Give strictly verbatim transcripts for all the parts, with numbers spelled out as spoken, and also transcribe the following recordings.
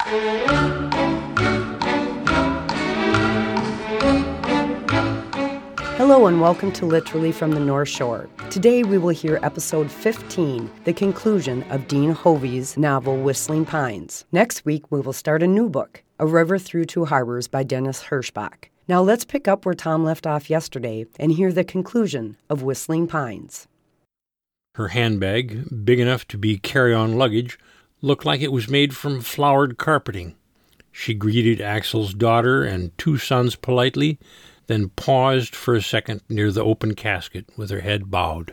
Hello and welcome to Literally from the North Shore. Today we will hear episode fifteen, the conclusion of Dean Hovey's novel Whistling Pines. Next week we will start a new book, A River Through Two Harbors by Dennis Hirschbach. Now let's pick up where Tom left off yesterday and hear the conclusion of Whistling Pines. Her handbag, big enough to be carry-on luggage, looked like it was made from flowered carpeting. She greeted Axel's daughter and two sons politely, then paused for a second near the open casket with her head bowed.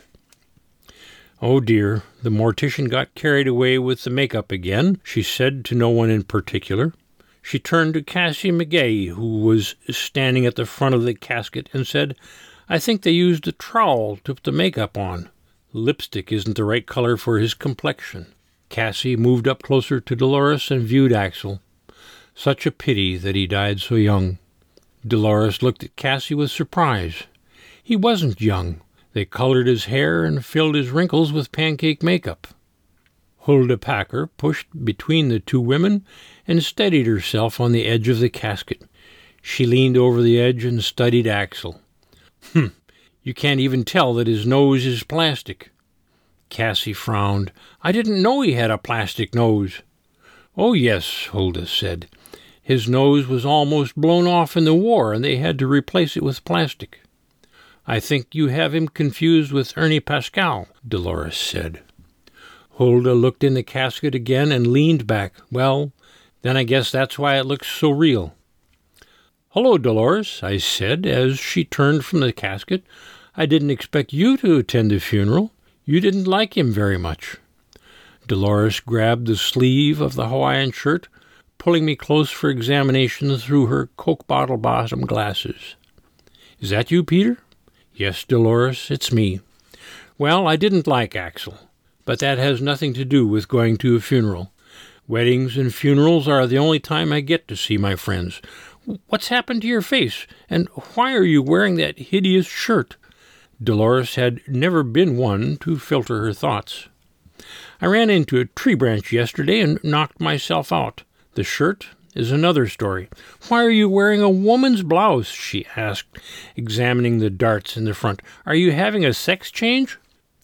"Oh dear, the mortician got carried away with the makeup again," she said to no one in particular. She turned to Cassie McGay, who was standing at the front of the casket, and said, "I think they used a trowel to put the makeup on. Lipstick isn't the right color for his complexion." Cassie moved up closer to Dolores and viewed Axel. Such a pity that he died so young. Dolores looked at Cassie with surprise. He wasn't young. They colored his hair and filled his wrinkles with pancake makeup. Hulda Packer pushed between the two women and steadied herself on the edge of the casket. She leaned over the edge and studied Axel. "Hm, you can't even tell that his nose is plastic." Cassie frowned. "I didn't know he had a plastic nose." "Oh, yes," Hulda said. "His nose was almost blown off in the war, and they had to replace it with plastic." "I think you have him confused with Ernie Pascal," Dolores said. Hulda looked in the casket again and leaned back. "Well, then I guess that's why it looks so real." "Hello, Dolores," I said as she turned from the casket. "I didn't expect you to attend the funeral. You didn't like him very much." Dolores grabbed the sleeve of the Hawaiian shirt, pulling me close for examination through her Coke bottle bottom glasses. "Is that you, Peter?" "Yes, Dolores, it's me." "Well, I didn't like Axel, but that has nothing to do with going to a funeral. Weddings and funerals are the only time I get to see my friends. What's happened to your face, and why are you wearing that hideous shirt?" Dolores had never been one to filter her thoughts. "I ran into a tree branch yesterday and knocked myself out. The shirt is another story." "Why are you wearing a woman's blouse?" she asked, examining the darts in the front. "Are you having a sex change?"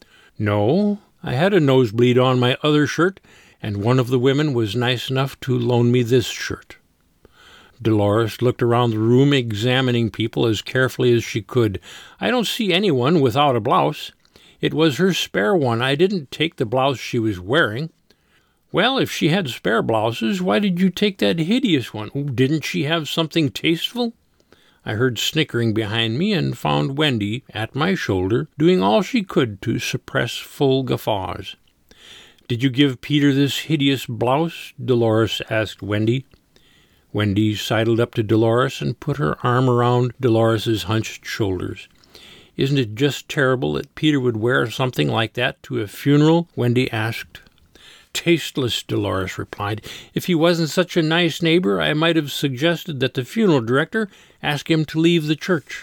"No, I had a nosebleed on my other shirt, and one of the women was nice enough to loan me this shirt." Dolores looked around the room, examining people as carefully as she could. "I don't see anyone without a blouse. It was her spare one. I didn't take the blouse she was wearing." "Well, if she had spare blouses, why did you take that hideous one? Didn't she have something tasteful?" I heard snickering behind me and found Wendy at my shoulder, doing all she could to suppress full guffaws. "Did you give Peter this hideous blouse?" Dolores asked Wendy. Wendy sidled up to Dolores and put her arm around Dolores's hunched shoulders. "Isn't it just terrible that Peter would wear something like that to a funeral?" Wendy asked. "Tasteless," Dolores replied. "If he wasn't such a nice neighbor, I might have suggested that the funeral director ask him to leave the church."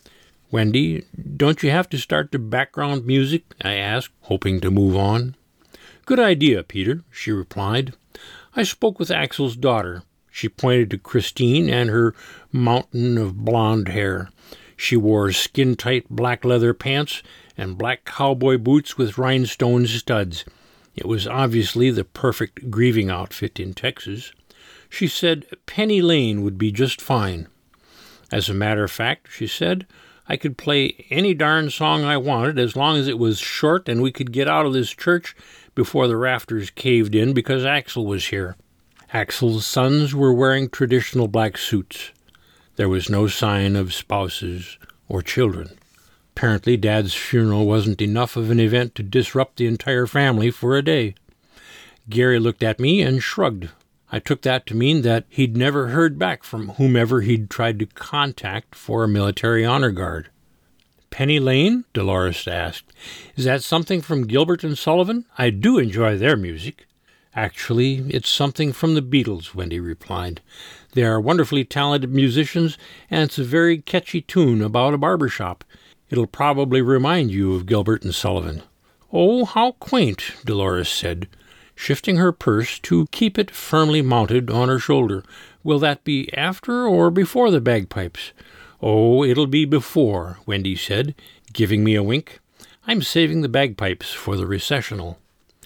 "Wendy, don't you have to start the background music?" I asked, hoping to move on. "Good idea, Peter," she replied. "I spoke with Axel's daughter." She pointed to Christine and her mountain of blonde hair. She wore skin-tight black leather pants and black cowboy boots with rhinestone studs. It was obviously the perfect grieving outfit in Texas. She said Penny Lane would be just fine. "As a matter of fact," she said, "I could play any darn song I wanted as long as it was short and we could get out of this church before the rafters caved in because Axel was here." Axel's sons were wearing traditional black suits. There was no sign of spouses or children. Apparently, Dad's funeral wasn't enough of an event to disrupt the entire family for a day. Gary looked at me and shrugged. I took that to mean that he'd never heard back from whomever he'd tried to contact for a military honor guard. "Penny Lane?" Dolores asked. "Is that something from Gilbert and Sullivan? I do enjoy their music." "Actually, it's something from the Beatles," Wendy replied. "They are wonderfully talented musicians, and it's a very catchy tune about a barber shop. It'll probably remind you of Gilbert and Sullivan." "Oh, how quaint," Dolores said. shifting her purse to keep it firmly mounted on her shoulder. Will that be after or before the bagpipes? Oh, it'll be before, Wendy said, giving me a wink. I'm saving the bagpipes for the recessional.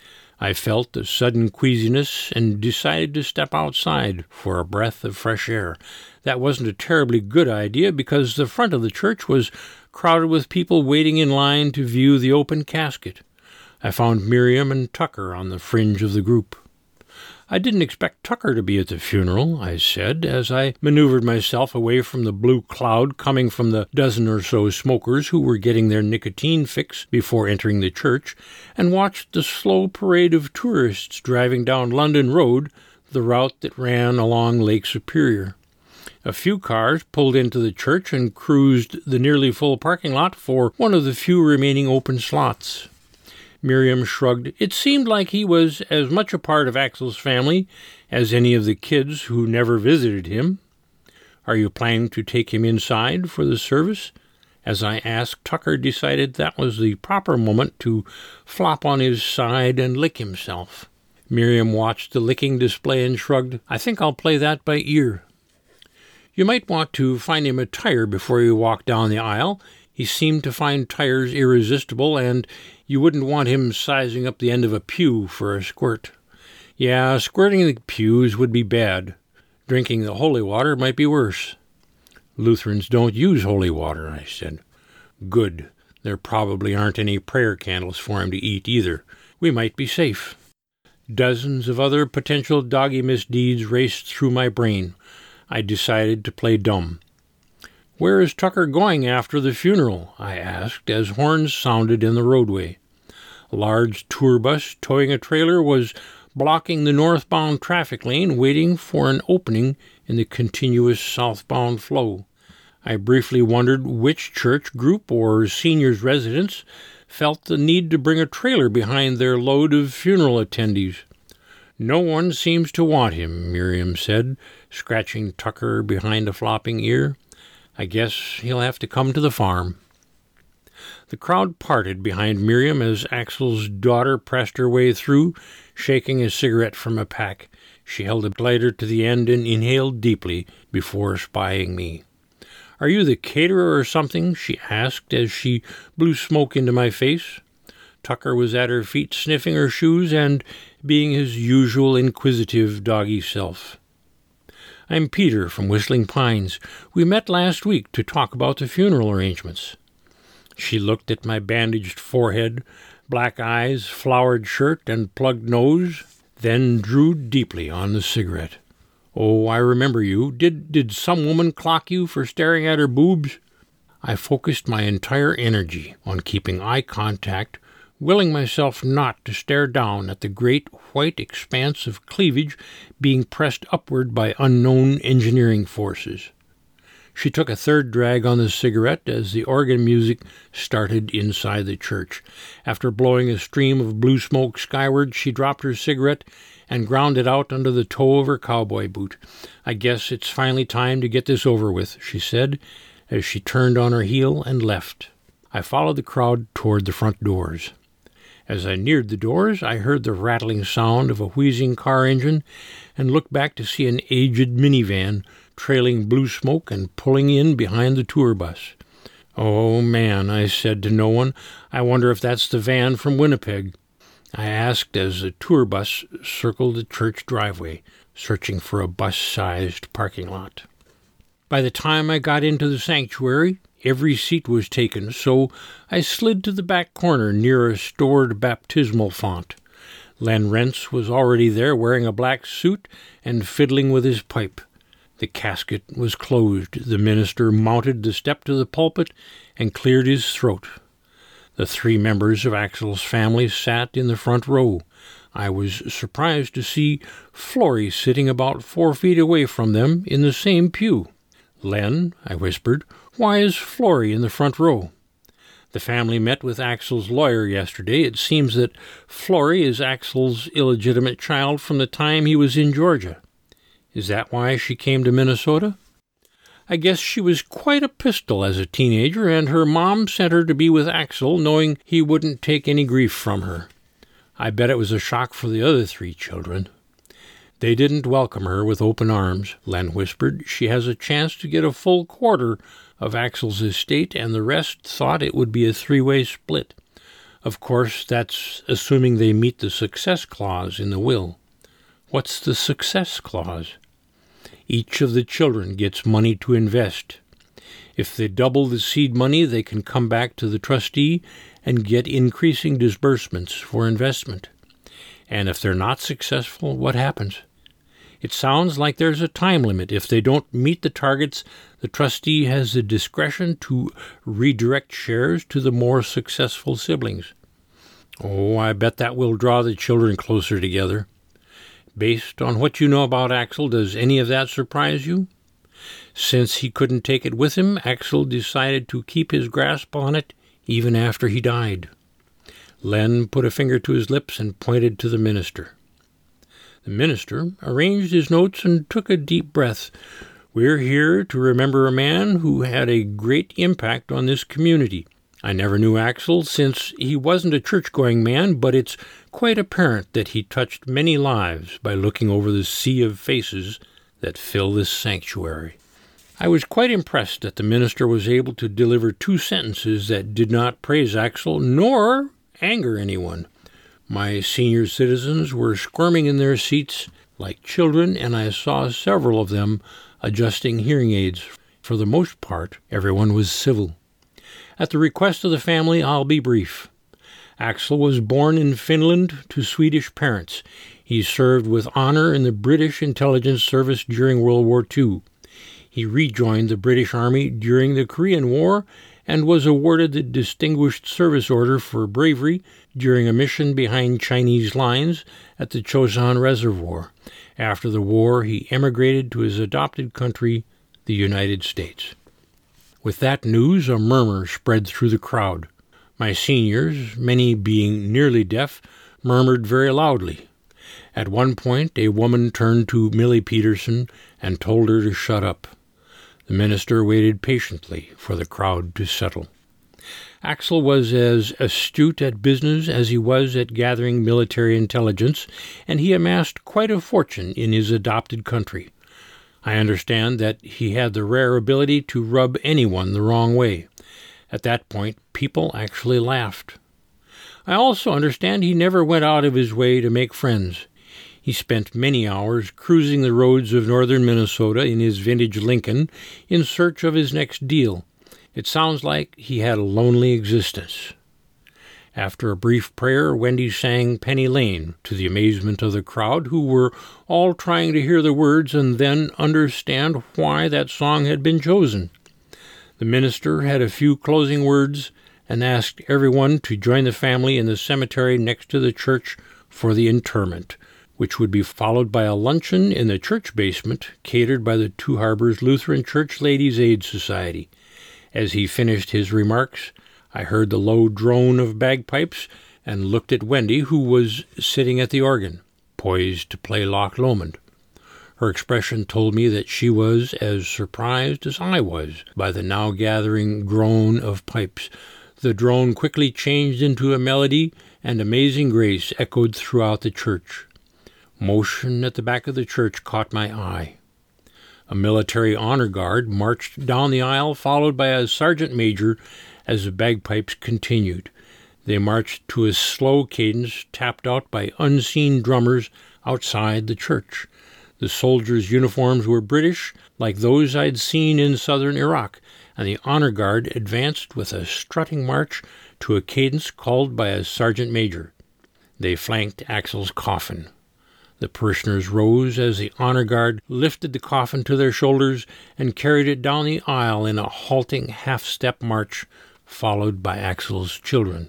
I felt a sudden queasiness and decided to step outside for a breath of fresh air. That wasn't a terribly good idea because the front of the church was crowded with people waiting in line to view the open casket. I found Miriam and Tucker on the fringe of the group. I didn't expect Tucker to be at the funeral, I said, as I maneuvered myself away from the blue cloud coming from the dozen or so smokers who were getting their nicotine fix before entering the church, and watched the slow parade of tourists driving down London Road, the route that ran along Lake Superior. A few cars pulled into the church and cruised the nearly full parking lot for one of the few remaining open slots. Miriam shrugged. It seemed like he was as much a part of Axel's family as any of the kids who never visited him. Are you planning to take him inside for the service? As I asked, Tucker decided that was the proper moment to flop on his side and lick himself. Miriam watched the licking display and shrugged. I think I'll play that by ear. You might want to find him a tire before you walk down the aisle. He seemed to find tires irresistible, and you wouldn't want him sizing up the end of a pew for a squirt. Yeah, squirting the pews would be bad. Drinking the holy water might be worse. Lutherans don't use holy water, I said. Good. There probably aren't any prayer candles for him to eat either. We might be safe. Dozens of other potential doggy misdeeds raced through my brain. I decided to play dumb. Where is Tucker going after the funeral? I asked, as horns sounded in the roadway. A large tour bus towing a trailer was blocking the northbound traffic lane, waiting for an opening in the continuous southbound flow. I briefly wondered which church group or seniors' residence felt the need to bring a trailer behind their load of funeral attendees. No one seems to want him, Miriam said, scratching Tucker behind a flopping ear. I guess he'll have to come to the farm. The crowd parted behind Miriam as Axel's daughter pressed her way through, shaking a cigarette from a pack. She held a lighter to the end and inhaled deeply before spying me. Are you the caterer or something? She asked as she blew smoke into my face. Tucker was at her feet sniffing her shoes and being his usual inquisitive doggy self. I'm Peter from Whistling Pines. We met last week to talk about the funeral arrangements. She looked at my bandaged forehead, black eyes, flowered shirt, and plugged nose, then drew deeply on the cigarette. Oh, I remember you. Did did some woman clock you for staring at her boobs? I focused my entire energy on keeping eye contact, willing myself not to stare down at the great white expanse of cleavage being pressed upward by unknown engineering forces. She took a third drag on the cigarette as the organ music started inside the church. After blowing a stream of blue smoke skyward, she dropped her cigarette and ground it out under the toe of her cowboy boot. I guess it's finally time to get this over with, she said, as she turned on her heel and left. I followed the crowd toward the front doors. As I neared the doors, I heard the rattling sound of a wheezing car engine and looked back to see an aged minivan trailing blue smoke and pulling in behind the tour bus. Oh, man, I said to no one, I wonder if that's the van from Winnipeg. I asked as the tour bus circled the church driveway, searching for a bus-sized parking lot. By the time I got into the sanctuary, every seat was taken, so I slid to the back corner near a stored baptismal font. Len Rentz was already there wearing a black suit and fiddling with his pipe. The casket was closed. The minister mounted the step to the pulpit and cleared his throat. The three members of Axel's family sat in the front row. I was surprised to see Florrie sitting about four feet away from them in the same pew. Len, I whispered, why is Florrie in the front row? The family met with Axel's lawyer yesterday. It seems that Florrie is Axel's illegitimate child from the time he was in Georgia. Is that why she came to Minnesota? I guess she was quite a pistol as a teenager, and her mom sent her to be with Axel, knowing he wouldn't take any grief from her. I bet it was a shock for the other three children. They didn't welcome her with open arms, Len whispered. She has a chance to get a full quarter of Axel's estate, and the rest thought it would be a three-way split. Of course, that's assuming they meet the success clause in the will. What's the success clause? Each of the children gets money to invest. If they double the seed money, they can come back to the trustee and get increasing disbursements for investment. And if they're not successful, what happens? It sounds like there's a time limit. If they don't meet the targets, the trustee has the discretion to redirect shares to the more successful siblings. Oh, I bet that will draw the children closer together. Based on what you know about Axel, does any of that surprise you? Since he couldn't take it with him, Axel decided to keep his grasp on it even after he died. Len put a finger to his lips and pointed to the minister. The minister arranged his notes and took a deep breath. We're here to remember a man who had a great impact on this community. I never knew Axel since he wasn't a church-going man, but it's quite apparent that he touched many lives by looking over the sea of faces that fill this sanctuary. I was quite impressed that the minister was able to deliver two sentences that did not praise Axel nor anger anyone. My senior citizens were squirming in their seats like children, and I saw several of them adjusting hearing aids. For the most part, everyone was civil. At the request of the family, I'll be brief. Axel was born in Finland to Swedish parents. He served with honor in the British intelligence service during World War Two. He rejoined the British Army during the Korean War and was awarded the Distinguished Service Order for bravery during a mission behind Chinese lines at the Chosin Reservoir. After the war, he emigrated to his adopted country, the United States. With that news, a murmur spread through the crowd. My seniors, many being nearly deaf, murmured very loudly. At one point, a woman turned to Millie Peterson and told her to shut up. The minister waited patiently for the crowd to settle. Axel was as astute at business as he was at gathering military intelligence, and he amassed quite a fortune in his adopted country. I understand that he had the rare ability to rub anyone the wrong way. At that point, people actually laughed. I also understand he never went out of his way to make friends. He spent many hours cruising the roads of northern Minnesota in his vintage Lincoln in search of his next deal. It sounds like he had a lonely existence. After a brief prayer, Wendy sang Penny Lane, to the amazement of the crowd, who were all trying to hear the words and then understand why that song had been chosen. The minister had a few closing words and asked everyone to join the family in the cemetery next to the church for the interment, which would be followed by a luncheon in the church basement catered by the Two Harbors Lutheran Church Ladies' Aid Society. As he finished his remarks, I heard the low drone of bagpipes and looked at Wendy, who was sitting at the organ, poised to play Loch Lomond. Her expression told me that she was as surprised as I was by the now gathering drone of pipes. The drone quickly changed into a melody, and Amazing Grace echoed throughout the church. Motion at the back of the church caught my eye. A military honor guard marched down the aisle, followed by a sergeant major, as the bagpipes continued. They marched to a slow cadence tapped out by unseen drummers outside the church. The soldiers' uniforms were British, like those I'd seen in southern Iraq, and the honor guard advanced with a strutting march to a cadence called by a sergeant major. They flanked Axel's coffin. The parishioners rose as the honor guard lifted the coffin to their shoulders and carried it down the aisle in a halting half-step march, followed by Axel's children.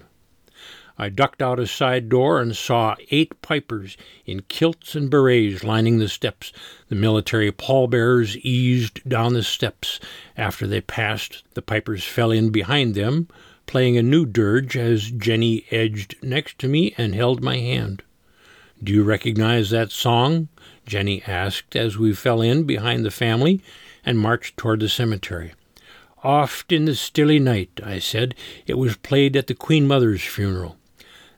I ducked out a side door and saw eight pipers in kilts and berets lining the steps. The military pallbearers eased down the steps. After they passed, the pipers fell in behind them, playing a new dirge as Jenny edged next to me and held my hand. "Do you recognize that song?" Jenny asked as we fell in behind the family and marched toward the cemetery. "Oft in the stilly night," I said. "It was played at the Queen Mother's funeral."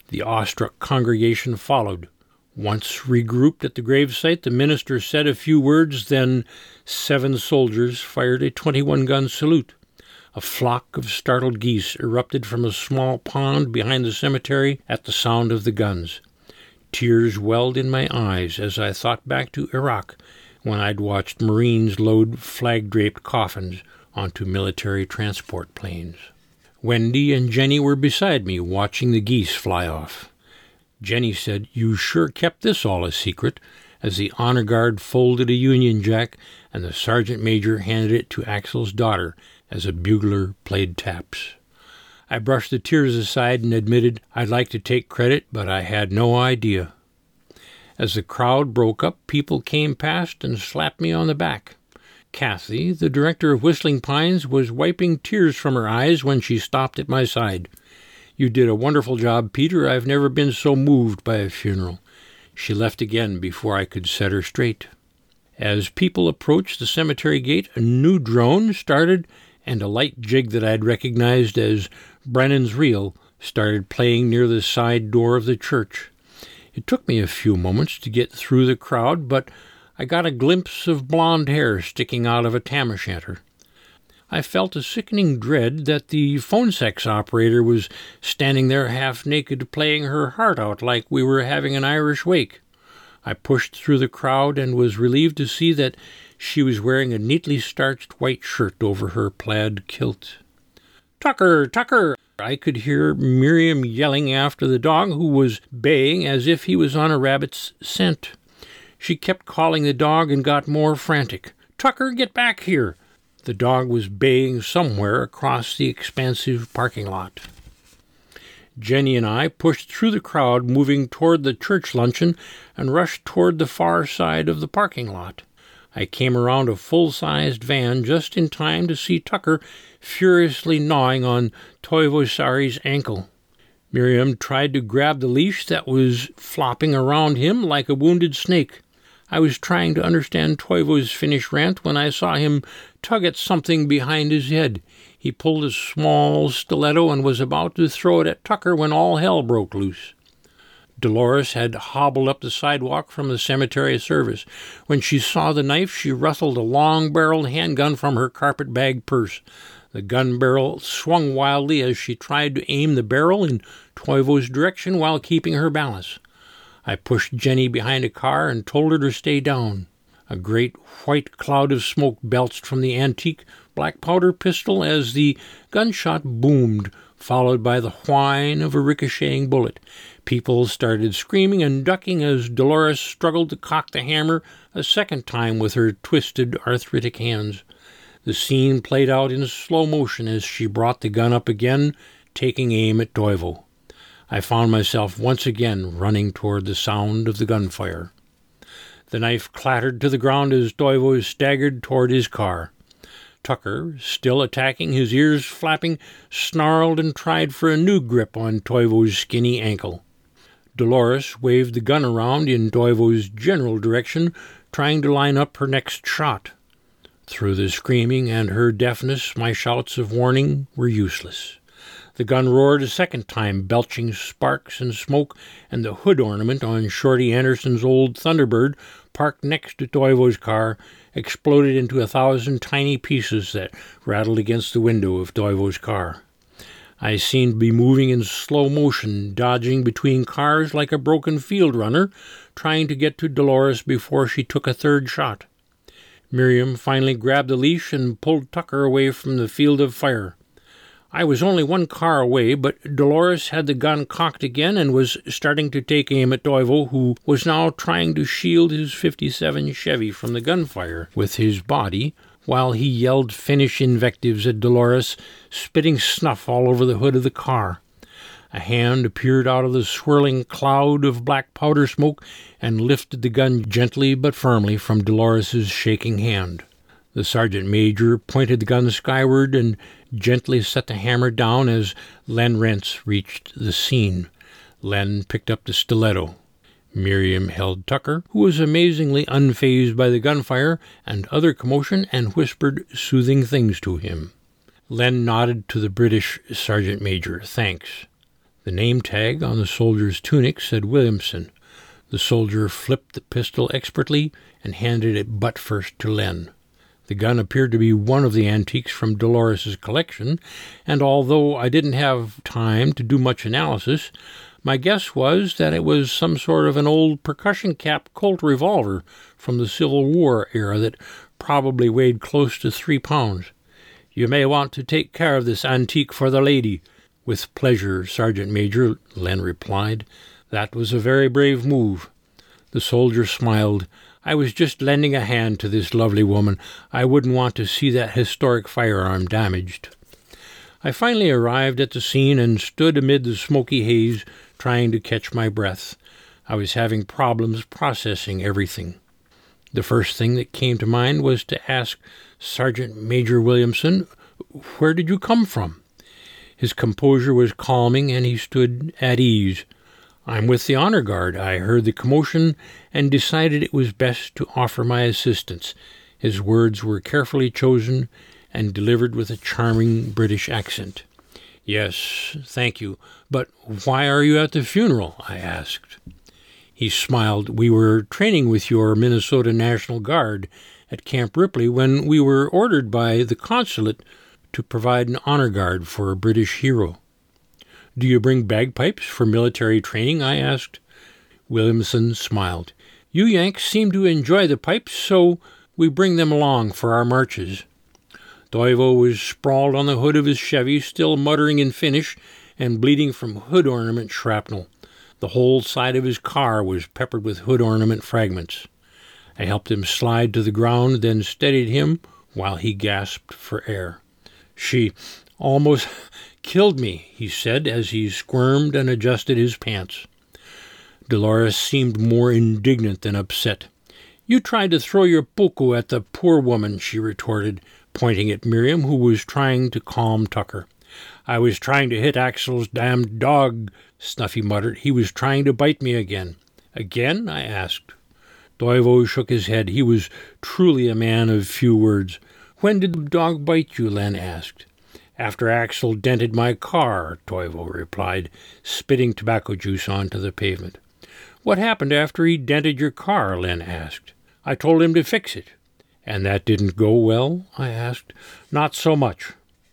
The awestruck congregation followed. Once regrouped at the gravesite, the minister said a few words, then seven soldiers fired a twenty-one gun salute. A flock of startled geese erupted from a small pond behind the cemetery at the sound of the guns. Tears welled in my eyes as I thought back to Iraq, when I'd watched Marines load flag-draped coffins onto military transport planes. Wendy and Jenny were beside me, watching the geese fly off. Jenny said, "You sure kept this all a secret," as the honor guard folded a Union Jack and the sergeant major handed it to Axel's daughter as a bugler played taps. I brushed the tears aside and admitted I'd like to take credit, but I had no idea. As the crowd broke up, people came past and slapped me on the back. Kathy, the director of Whistling Pines, was wiping tears from her eyes when she stopped at my side. "You did a wonderful job, Peter. I've never been so moved by a funeral." She left again before I could set her straight. As people approached the cemetery gate, a new drone started, and a light jig that I'd recognized as Brennan's Reel started playing near the side door of the church. It took me a few moments to get through the crowd, but I got a glimpse of blonde hair sticking out of a tam-o'-shanter. I felt a sickening dread that the phone sex operator was standing there half-naked playing her heart out like we were having an Irish wake. I pushed through the crowd and was relieved to see that she was wearing a neatly starched white shirt over her plaid kilt. "Tucker! Tucker!" I could hear Miriam yelling after the dog, who was baying as if he was on a rabbit's scent. She kept calling the dog and got more frantic. "Tucker, get back here!" The dog was baying somewhere across the expansive parking lot. Jenny and I pushed through the crowd, moving toward the church luncheon, and rushed toward the far side of the parking lot. I came around a full-sized van just in time to see Tucker furiously gnawing on Toivo Sari's ankle. Miriam tried to grab the leash that was flopping around him like a wounded snake. I was trying to understand Toivo's Finnish rant when I saw him tug at something behind his head. He pulled a small stiletto and was about to throw it at Tucker when all hell broke loose. Dolores had hobbled up the sidewalk from the cemetery service. When she saw the knife, she rustled a long-barreled handgun from her carpet-bag purse. The gun barrel swung wildly as she tried to aim the barrel in Toivo's direction while keeping her balance. I pushed Jenny behind a car and told her to stay down. A great white cloud of smoke belched from the antique black powder pistol as the gunshot boomed, followed by the whine of a ricocheting bullet. People started screaming and ducking as Dolores struggled to cock the hammer a second time with her twisted arthritic hands. The scene played out in slow motion as she brought the gun up again, taking aim at Toivo. I found myself once again running toward the sound of the gunfire. The knife clattered to the ground as Toivo staggered toward his car. Tucker, still attacking, his ears flapping, snarled and tried for a new grip on Toivo's skinny ankle. Dolores waved the gun around in Toivo's general direction, trying to line up her next shot. Through the screaming and her deafness, my shouts of warning were useless. The gun roared a second time, belching sparks and smoke, and the hood ornament on Shorty Anderson's old Thunderbird, parked next to Toivo's car, exploded into a thousand tiny pieces that rattled against the window of Toivo's car. I seemed to be moving in slow motion, dodging between cars like a broken field runner, trying to get to Dolores before she took a third shot. Miriam finally grabbed the leash and pulled Tucker away from the field of fire. I was only one car away, but Dolores had the gun cocked again and was starting to take aim at Toivo, who was now trying to shield his fifty-seven Chevy from the gunfire with his body, while he yelled Finnish invectives at Dolores, spitting snuff all over the hood of the car. A hand appeared out of the swirling cloud of black powder smoke and lifted the gun gently but firmly from Dolores's shaking hand. The sergeant major pointed the gun skyward and gently set the hammer down as Len Rentz reached the scene. Len picked up the stiletto. Miriam held Tucker, who was amazingly unfazed by the gunfire and other commotion, and whispered soothing things to him. Len nodded to the British sergeant major. "Thanks." The name tag on the soldier's tunic said Williamson. The soldier flipped the pistol expertly and handed it butt first to Len. The gun appeared to be one of the antiques from Dolores's collection, and although I didn't have time to do much analysis, my guess was that it was some sort of an old percussion-cap Colt revolver from the Civil War era that probably weighed close to three pounds. "You may want to take care of this antique for the lady." "With pleasure, Sergeant Major," Len replied. "That was a very brave move." The soldier smiled. "I was just lending a hand to this lovely woman. I wouldn't want to see that historic firearm damaged." I finally arrived at the scene and stood amid the smoky haze, trying to catch my breath. I was having problems processing everything. The first thing that came to mind was to ask Sergeant Major Williamson, "Where did you come from?" His composure was calming, and he stood at ease. "I'm with the Honor Guard. I heard the commotion and decided it was best to offer my assistance." His words were carefully chosen and delivered with a charming British accent. "Yes, thank you. But why are you at the funeral?" I asked. He smiled. "We were training with your Minnesota National Guard at Camp Ripley when we were ordered by the consulate to provide an honor guard for a British hero." "Do you bring bagpipes for military training?" I asked. Williamson smiled. "You Yanks seem to enjoy the pipes, so we bring them along for our marches." Toivo was sprawled on the hood of his Chevy, still muttering in Finnish and bleeding from hood ornament shrapnel. The whole side of his car was peppered with hood ornament fragments. I helped him slide to the ground, then steadied him while he gasped for air. "She almost killed me," he said as he squirmed and adjusted his pants. Dolores seemed more indignant than upset. "You tried to throw your puku at the poor woman," she retorted, pointing at Miriam, who was trying to calm Tucker. "I was trying to hit Axel's damned dog," Snuffy muttered. "He was trying to bite me again." "Again?" I asked. Toivo shook his head. He was truly a man of few words. "When did the dog bite you?" Len asked. "After Axel dented my car," Toivo replied, spitting tobacco juice onto the pavement. "What happened after he dented your car?" Len asked. "I told him to fix it." "And that didn't go well?" I asked. "Not so much."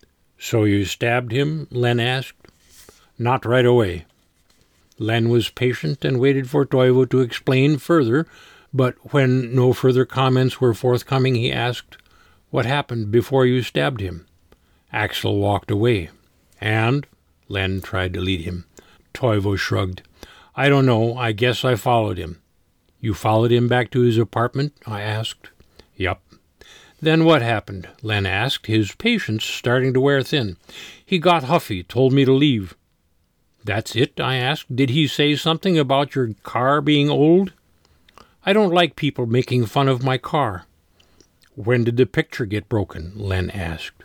"So you stabbed him?" Len asked. "Not right away." Len was patient and waited for Toivo to explain further, but when no further comments were forthcoming, he asked, "What happened before you stabbed him?" "Axel walked away." "And?" Len tried to lead him. Toivo shrugged. "I don't know. I guess I followed him." "You followed him back to his apartment?" I asked. "Yup." "Then what happened?" Len asked, his patience starting to wear thin. "He got huffy, told me to leave." "That's it?" I asked. "Did he say something about your car being old?" "I don't like people making fun of my car." "When did the picture get broken?" Len asked.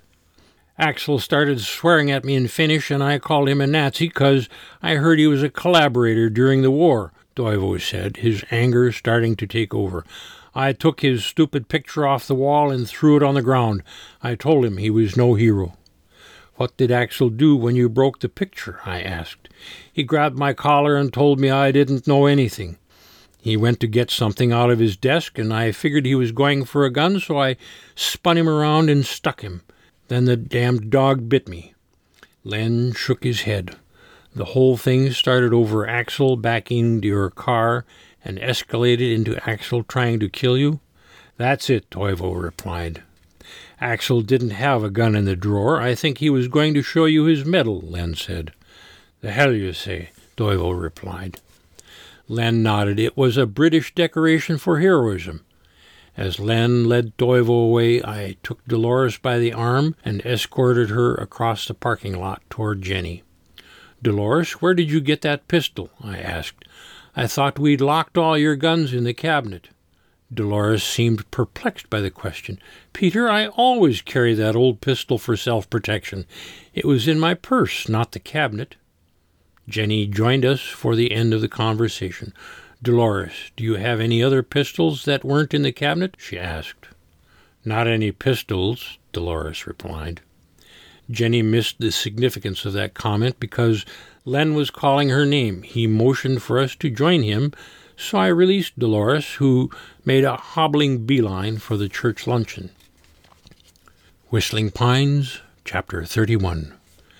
"Axel started swearing at me in Finnish, and I called him a Nazi because I heard he was a collaborator during the war," Toivo said, his anger starting to take over. "I took his stupid picture off the wall and threw it on the ground. I told him he was no hero." "What did Axel do when you broke the picture?" I asked. "He grabbed my collar and told me I didn't know anything. He went to get something out of his desk, and I figured he was going for a gun, so I spun him around and stuck him. Then the damned dog bit me." Len shook his head. "The whole thing started over Axel backing into your car and escalated into Axel trying to kill you?" "That's it," Toivo replied. "Axel didn't have a gun in the drawer. I think he was going to show you his medal," Len said. "The hell you say," Toivo replied. Len nodded. "It was a British decoration for heroism." As Len led Toivo away, I took Dolores by the arm and escorted her across the parking lot toward Jenny. "Dolores, where did you get that pistol?" I asked. "I thought we'd locked all your guns in the cabinet." Dolores seemed perplexed by the question. "Peter, I always carry that old pistol for self-protection. It was in my purse, not the cabinet." Jenny joined us for the end of the conversation. "Dolores, do you have any other pistols that weren't in the cabinet?" she asked. "Not any pistols," Dolores replied. Jenny missed the significance of that comment because Len was calling her name. He motioned for us to join him, so I released Dolores, who made a hobbling beeline for the church luncheon. Whistling Pines, Chapter thirty-one.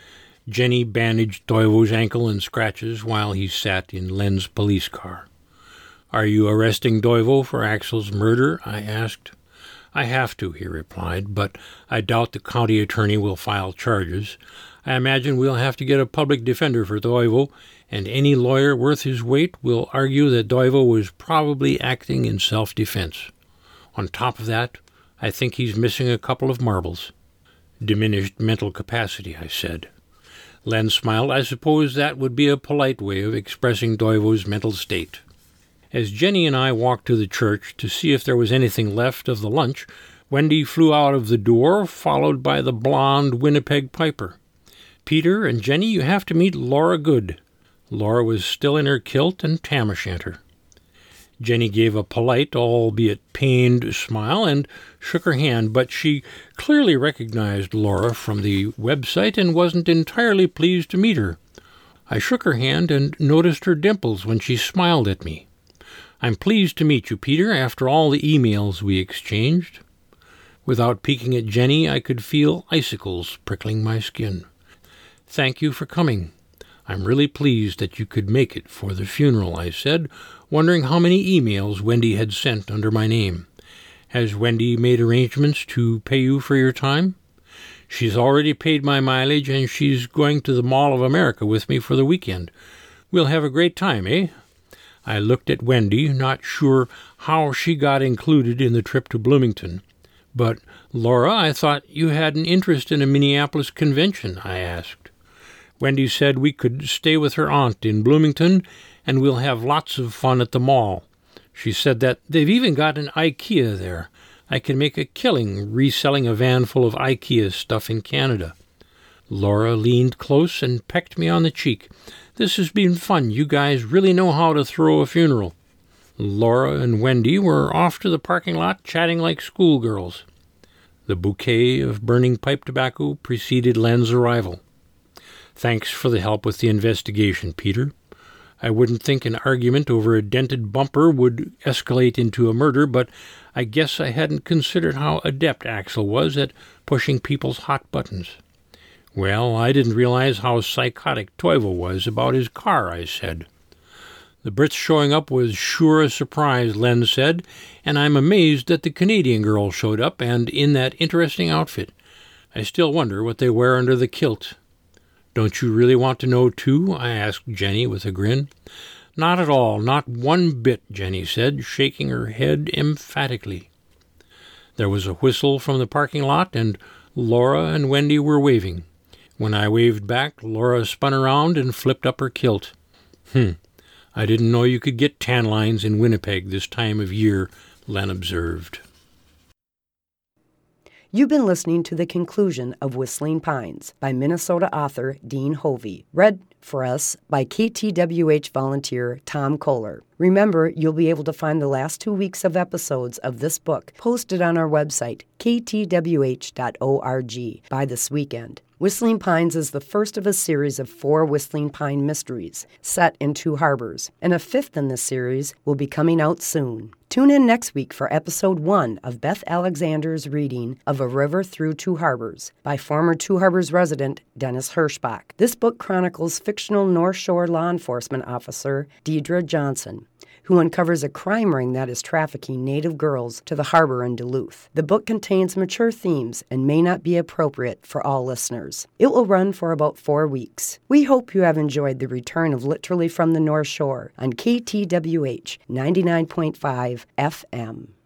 Jenny bandaged Toivo's ankle and scratches while he sat in Len's police car. "Are you arresting Toivo for Axel's murder?" I asked. "I have to," he replied, "but I doubt the county attorney will file charges. I imagine we'll have to get a public defender for Toivo, and any lawyer worth his weight will argue that Toivo was probably acting in self-defense. On top of that, I think he's missing a couple of marbles." "Diminished mental capacity," I said. Len smiled. "I suppose that would be a polite way of expressing Toivo's mental state." As Jenny and I walked to the church to see if there was anything left of the lunch, Wendy flew out of the door, followed by the blonde Winnipeg piper. "Peter and Jenny, you have to meet Laura Good." Laura was still in her kilt and tam o' Jenny gave a polite, albeit pained, smile and shook her hand, but she clearly recognized Laura from the website and wasn't entirely pleased to meet her. I shook her hand and noticed her dimples when she smiled at me. "I'm pleased to meet you, Peter, after all the emails we exchanged." Without peeking at Jenny, I could feel icicles prickling my skin. "Thank you for coming. I'm really pleased that you could make it for the funeral," I said, wondering how many emails Wendy had sent under my name. "Has Wendy made arrangements to pay you for your time?" "She's already paid my mileage, and she's going to the Mall of America with me for the weekend. We'll have a great time, eh?" I looked at Wendy, not sure how she got included in the trip to Bloomington. "But, Laura, I thought you had an interest in a Minneapolis convention," I asked. Wendy said we could stay with her aunt in Bloomington, and we'll have lots of fun at the mall. She said that they've even got an IKEA there. I can make a killing reselling a van full of IKEA stuff in Canada. Laura leaned close and pecked me on the cheek. "This has been fun. You guys really know how to throw a funeral." Laura and Wendy were off to the parking lot chatting like schoolgirls. The bouquet of burning pipe tobacco preceded Len's arrival. "Thanks for the help with the investigation, Peter. I wouldn't think an argument over a dented bumper would escalate into a murder, but I guess I hadn't considered how adept Axel was at pushing people's hot buttons." "Well, I didn't realize how psychotic Toivo was about his car," I said. "The Brits showing up was sure a surprise," Len said, "and I'm amazed that the Canadian girl showed up and in that interesting outfit. I still wonder what they wear under the kilt." "Don't you really want to know, too?" I asked Jenny with a grin. "Not at all, not one bit," Jenny said, shaking her head emphatically. There was a whistle from the parking lot, and Laura and Wendy were waving. When I waved back, Laura spun around and flipped up her kilt. Hmm, I didn't know you could get tan lines in Winnipeg this time of year," Len observed. You've been listening to the conclusion of Whistling Pines by Minnesota author Dean Hovey, read for us by K T W H volunteer Tom Kohler. Remember, you'll be able to find the last two weeks of episodes of this book posted on our website, k t w h dot org, by this weekend. Whistling Pines is the first of a series of four Whistling Pine mysteries set in Two Harbors, and a fifth in this series will be coming out soon. Tune in next week for episode one of Beth Alexander's reading of A River Through Two Harbors by former Two Harbors resident Dennis Hirschbach. This book chronicles fictional North Shore law enforcement officer Deidre Johnson, who uncovers a crime ring that is trafficking Native girls to the harbor in Duluth. The book contains mature themes and may not be appropriate for all listeners. It will run for about four weeks. We hope you have enjoyed the return of Literally from the North Shore on K T W H ninety-nine point five F M.